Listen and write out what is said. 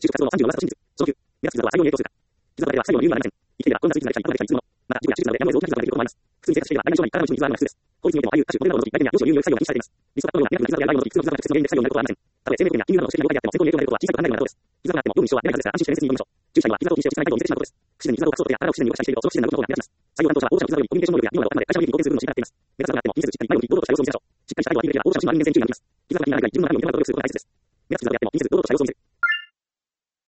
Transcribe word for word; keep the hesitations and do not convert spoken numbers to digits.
就職活動のさんじゅうの噂と真実、そのきゅう、目立つ傷は採用に影響するか。傷は採用の理由は何か。生きていれば、こんなスイッチが社員、一般的な必須のもの。また、塾や手術などでやむを得ず大きな傷が出ていることもあります。普通に生活していれば、大なり小なり、体の一部に傷はあるのが普通です。法律においても俳優、歌手、モデルなどの外見や容姿を有用に採用が禁止されています。リストカットのようなネガティブな傷などや害の時、普通の傷が直接の原因で採用になることはありません。たとえ生命保険や金融などの試験に合格であっても、成功に影響が出ることは小さく考えるのが妥当です。傷がなくても、業務に支障はないはずですから、安心して面接に臨みましょう。従者には、傷を気にして落ち着かない態度を見せてしまうことです。不自然に傷を隠そうとや、体を不自然に動かしたりしていると、その不自然な動きの方が目立ちます。採用担当者は、保護者の傷などにコミュニケーション能力や技能などを頭で会社の利益に貢献する部分を知りたがっています。目立つ傷がなくても、気にせずしっかり前を向き、堂々とした様子を見せましょう。しっかりした態度をアピールできれば、保護者の心は人間性に注意が向きます。傷が気にならないかい、自分の中身を見極めることをすることが大切です。目立つ傷があっても、気にせず堂々とした様子を見せる。